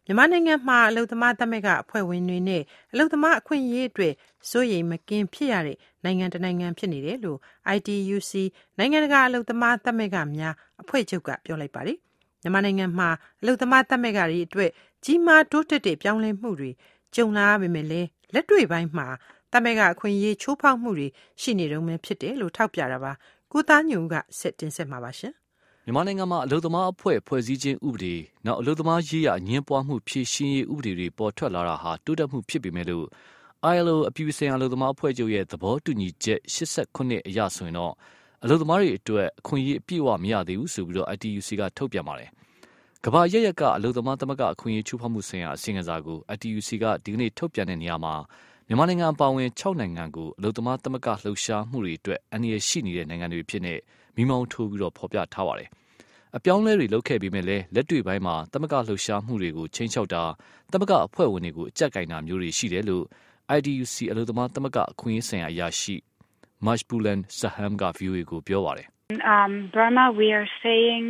မြန်မာနိုင်ငံမှာအလုပ်သမားသမဂ္ဂအဖွဲ့ဝင်တွေနဲ့အလုပ်သမားအခွင့်အရေးအတွက်စိုးရိမ်မကင်းဖြစ်ရတဲ့နိုင်ငံတစ်နိုင်ငံဖြစ်နေတယ်လို့ ITUC နိုင်ငံတကာအလုပ်သမားသမဂ္ဂများအဖွဲ့ချုပ်ကပြောလိုက်ပါတယ်။မြန်မာနိုင်ငံမှာအလုပ်သမားသမဂ္ဂတွေအတွက်ကြီးမားတိုးတက်တဲ့ပြောင်းလဲမှုတွေကြုံလာရပေမဲ့လည်းလက်တွေ့ပိုင်းမှာသမဂ္ဂအခွင့်အရေးချိုးဖောက်မှုတွေရှိနေတုန်းပဲဖြစ်တယ်လို့ထောက်ပြတာပါ။ကိုသားညုံကဆက်တင်ဆက်မှာပါရှင်။မြန်မာနိုင်ငံမှာအလုပ်သမားအဖွဲ့ဖွဲ့စည်းခြင်းဥပဒေနောက်အလုပ်သမားရေးရာအငြင်းပွားမှုဖြေရှင်းရေးဥပဒေတွေပေါ်ထွက်လာတာဟာတိုးတက်မှုဖြစ်ပေမဲ့လို့ ILO အပြည်ပြည်ဆိုင်ရာအလုပ်သမားအဖွဲ့ချုပ်ရဲ့သဘောတူညီချက်89အရဆိုရင်တော့အလုပ်သမားတွေအတွက်အခွင့်အရေးအပြည့်အဝမရသေးဘူးဆိုပြီးတော့ ITUC ကထုတ်ပြန်ပါတယ်။ကမ္ဘာရရက်ကအလုပ်သမားသမဂ္ဂအခွင့်အရေးချိုးဖောက်မှုဆိုင်ရာအစီရင်ခံစာကို ITUC ကဒီကနေ့ထုတ်ပြန်တဲ့နေရာမှာမြန်မာနိုင်ငံအပါအဝင်6နိုင်ငံကိုအလုပ်သမားသမဂ္ဂလှုပ်ရှားမှုတွေအတွက်အန္တရာယ်ရှိနေတဲ့နိုင်ငံတွေဖြစ်နေမိမောင်းထိုးပြီးတော့ဖော်ပြထားပါတယ်။အပြောင်းလဲတွေလုပ်ခဲ့ပြီးမဲ့လည်းလက်တွေ့ပိုင်းမှာသမဂ္ဂလှုပ်ရှားမှုတွေကိုချိန်ချောက်တာသမဂ္ဂအဖွဲ့ဝင်တွေကိုအကြက်ကင်တာမျိုးတွေရှိတယ်လို့ ITUC အလုပ်သမားသမဂ္ဂအခွင့်အရေးဆိုင်ရာအရာရှိ Majbulan Saham က VOA ကိုပြောပါတယ်။ Burma, we are saying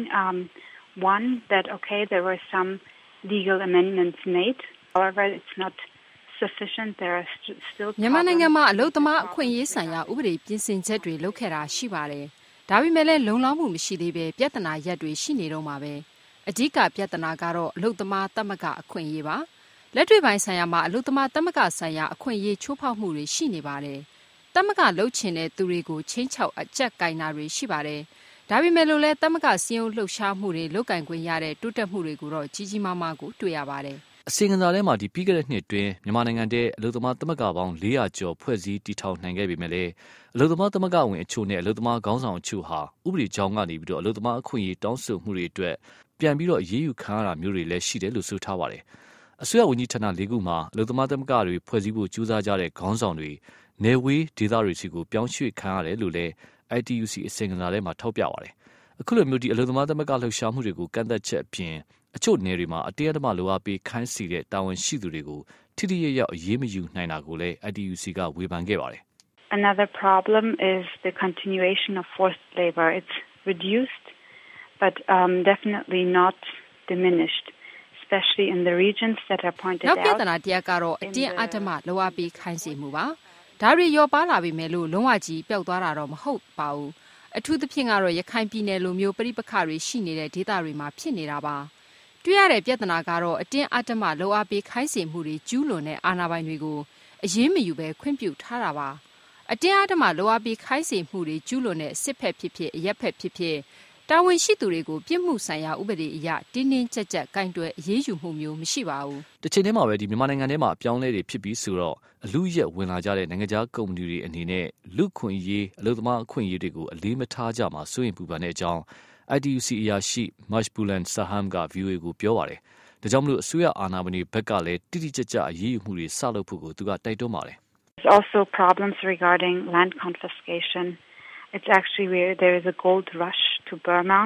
one that okay, there were some legal amendments made. However, it's not sufficient. There are still မြန်မာနိုင်ငံမှာအလုပ်သမားအခွင့်အရေးဆိုင်ရာဥပဒေပြင်ဆင်ချက်တွေလုပ်ခဲ့တာရှိပါတယ်။ဒါပေမဲ့လည်းလုံလောက်မှုမရှိသေးပဲပြဿနာရပ်တွေရှိနေတော့မှာပဲ။အဓိကပြဿနာကတော့အလုပ်သမားသမဂ္ဂအခွင့်အရေးပါ။လက်တွေ့ပိုင်းဆိုင်ရာမှာအလုပ်သမားသမဂ္ဂဆိုင်ရာအခွင့်အရေးချိုးဖောက်မှုတွေရှိနေပါတယ်။သမဂ္ဂလှုပ်ချင်တဲ့သူတွေကိုချင်းချောက်အကြက်ကင်တာတွေရှိပါတယ်။ဒါပေမဲ့လို့လည်းသမဂ္ဂစည်းရုံးလှုပ်ရှားမှုတွေလုပ်ကင်ခွင့်ရတဲ့တိုးတက်မှုတွေကိုတော့ကြီးကြီးမားမားကိုတွေ့ရပါတယ်။အစီရင်ခံစာထဲမှာပြီးခဲ့တဲ့နှစ်အတွင်းမြန်မာနိုင်ငံတဲ့အလုပ်သမားသမဂ္ဂပေါင်း400ကျော်ဖွဲ့စည်းတည်ထောင်နိုင်ခဲ့ပေမဲ့လည်းအလုပ်သမားသမဂ္ဂဝင်အချို့နဲ့အလုပ်သမားခေါင်းဆောင်အချို့ဟာဥပဒေကြောင်းကနေပြီးတော့အလုပ်သမားအခွင့်အရေးတောင်းဆိုမှုတွေအတွက်ပြန်ပြီးတော့အရေးယူခံရတာမျိုးတွေလည်းရှိတယ်လို့ဆိုထားပါတယ်။အစိုးရဝန်ကြီးဌာန၄ခုမှာအလုပ်သမားသမဂ္ဂတွေဖွဲ့စည်းဖို့ကြိုးစားကြတဲ့ခေါင်းဆောင်တွေနယ်ဝေးဒေသတွေစီကိုပြောင်းရွှေ့ခံရတယ်လို့လည်း ITUC အစီရင်ခံစာထဲမှာထောက်ပြပါတယ်။အခုလိုမျိုးဒီအလုပ်သမားသမဂ္ဂလှုပ်ရှားမှုတွေကိုကန့်သက်ချက်အပြင်အချို့နယ်တွေမှာအတရားဓမ္မလိုအပ်ပြီးခိုင်းစီတဲ့တာဝန်ရှိသူတွေကိုထိထိရောက်ရောက်အရေးမယူနိုင်တာကိုလည်း ITUC ကဝေဖန်ခဲ့ပါတယ်။ Another problem is the continuation of forced labor. It's reduced, but definitely not diminished, especially in the regions that are pointed out. နောက်ပြဿနာတရားကတော့အတင်းအဓမ္မလိုအပ်ပြီးခိုင်းစီမှုပါ။ဒါတွေရောပါလာပြီမဲ့လို့လုံးဝကြီးပျောက်သွားတာတော့မဟုတ်ပါဘူး။အထူးသဖြင့်ကတော့ရခိုင်ပြည်နယ်လိုမျိုးပြိပခါတွေရှိနေတဲ့ဒေသတွေမှာဖြစ်နေတာပါ။တွေ့ရတဲ့ပြဿနာကတော့အတင်းအဓမ္မလိုအပ်ပြီးခိုင်းစေမှုတွေကျူးလွန်တဲ့အာဏာပိုင်တွေကိုအရေးမယူဘဲခွင့်ပြုထားတာပါအတင်းအဓမ္မလိုအပ်ပြီးခိုင်းစေမှုတွေကျူးလွန်တဲ့စစ်ဖက်ဖြစ်ဖြစ်အရက်ဖက်ဖြစ်ဖြစ်တာဝန်ရှိသူတွေကိုပြစ်မှုဆိုင်ရာဥပဒေအရတင်းတင်းကြပ်ကြပ်ကင်တွယ်အရေးယူမှုမျိုးမရှိပါဘူး။တစ်ချိန်တည်းမှာပဲဒီမြန်မာနိုင်ငံထဲမှာအပြောင်းလဲတွေဖြစ်ပြီးဆိုတော့အလူရက်ဝင်လာကြတဲ့နိုင်ငံခြားကုမ္ပဏီတွေအနေနဲ့လူခွင့်ရေးအလုပ်သမားအခွင့်အရေးတွေကိုအလေးမထားကြမှာစိုးရင်ပူပန်တဲ့အကြောင်းITUC အရာရှိ Majbulan Saham က VOA ကိုပြောပါတယ်။ဒါကြောင့်မလို့အစိုးရအာဏာပိုင်တွေဘက်ကလည်းတိတိကျကျအရေးယူမှုတွေစလုပ်ဖို့ကိုသူကတိုက်တွန်းပါတယ်။ There's also problems regarding land confiscation. It's actually where there is a gold rush to Burma,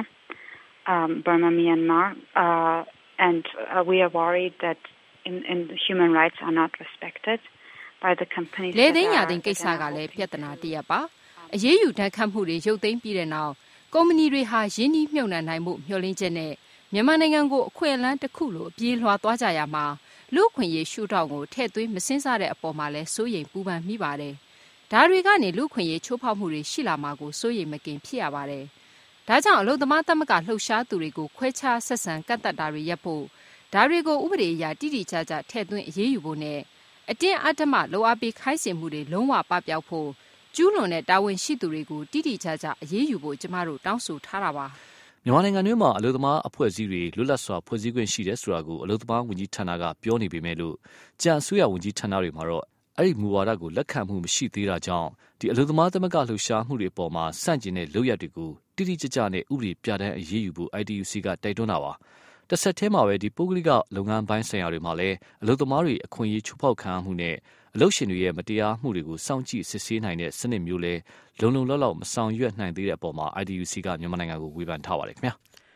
Myanmar, and we are worried that in human rights are not respected by the companies. လေသိန်းရသိန်းကိစ္စကလည်းပြဿနာတစ်ရပ်ပါ။အရေးယူတန်းခတ်မှုတွေရုပ်သိမ်းပြီးတဲ့နောက်ကုမ္ပဏီတွေဟာရင်းနှီးမြှုပ်နှံနိုင်မှုမျှော်လင့်ချက်နဲ့မြန်မာနိုင်ငံကိုအခွင့်အလမ်းတစ်ခုလိုအပြေးလွှာသွားကြရမှာလူ့အခွင့်အရေးရှုထောင့်ကိုထည့်သွင်းမစင်းစားတဲ့အပေါ်မှာလဲစိုးရိမ်ပူပန်မိပါတယ်။ဒါတွေကနေလူ့အခွင့်အရေးချိုးဖောက်မှုတွေရှိလာမှာကိုစိုးရိမ်မကင်ဖြစ်ရပါတယ်။ဒါကြောင့်အလုပ်သမားသမဂ္ဂလှုပ်ရှားသူတွေကိုခွဲခြားဆက်ဆံကန့်သက်တာတွေရပ်ဖို့ဒါတွေကိုဥပဒေအရတိတိကျကျထည့်သွင်းအရေးယူဖို့နဲ့အတင်းအဓမ္မလိုအပ်ပြီးခိုင်းစေမှုတွေလုံးဝပပျောက်ဖို့ကျူးလွန်တဲ့တာဝန်ရှိသူတွေကိုတိတိကျကျအရေးယူဖို့ကျမတို့တောင်းဆိုထားတာပါမြန်မာနိုင်ငံတွင်းမှာအလုပ်သမားအဖွဲ့အစည်းတွေလွတ်လပ်စွာဖွဲ့စည်းခွင့်ရှိတယ်ဆိုတာကိုအလုပ်သမားဝန်ကြီးဌာနကပြောနေပေမဲ့လို့ကြံအစိုးရဝန်ကြီးဌာနတွေမှာတော့အဲ့ဒီမူဝါဒကိုလက်ခံမှုမရှိသေးတာကြောင့်ဒီအလုပ်သမားသမဂ္ဂလှုပ်ရှားမှုတွေအပေါ်မှာစန့်ကျင်တဲ့လုပ်ရပ်တွေကိုတိတိကျကျနဲ့ဥပဒေပြဋ္ဌာန်းအရေးယူဖို့ ITUC ကတိုက်တွန်းတာပါတစ်ဆက်တည်းမှာပဲဒီပုဂ္ဂလိကလုပ်ငန်းပိုင်းဆိုင်ရာတွေမှာလည်းအလုပ်သမားတွေအခွင့်အရေးချိုးဖောက်ခံရမှုနဲ့အလုပ်ရှင်တွေရဲ့မတရားမှုတွေကိုစောင့်ကြည့်စစ်ဆေးနိုင်တဲ့စနစ်မျိုးလဲလုံလုံလောက်လောက်မဆောင်ရွက်နိုင်သေးတဲ့အပေါ်မှာ ITUC ကမြန်မာနိုင်ငံကိုဝေဖန်ထားပါတယ်ခင်ဗျာ